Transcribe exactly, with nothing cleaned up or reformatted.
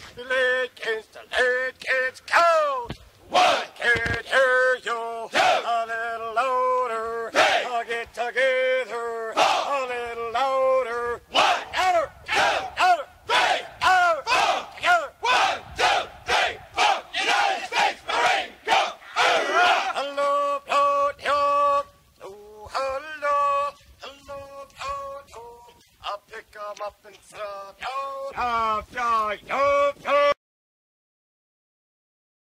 The lead kids, the lead kids go. One, can't hear you. Two, a little louder. Three, I'll get together. Four, a little louder. One, louder, two, louder, three, louder, four, together. One, two, three, four. United States Marine Corps. Hello, hello, hello, hello, hello, hello. I'll pick 'em up and throw. Yo, yo, yo, yo.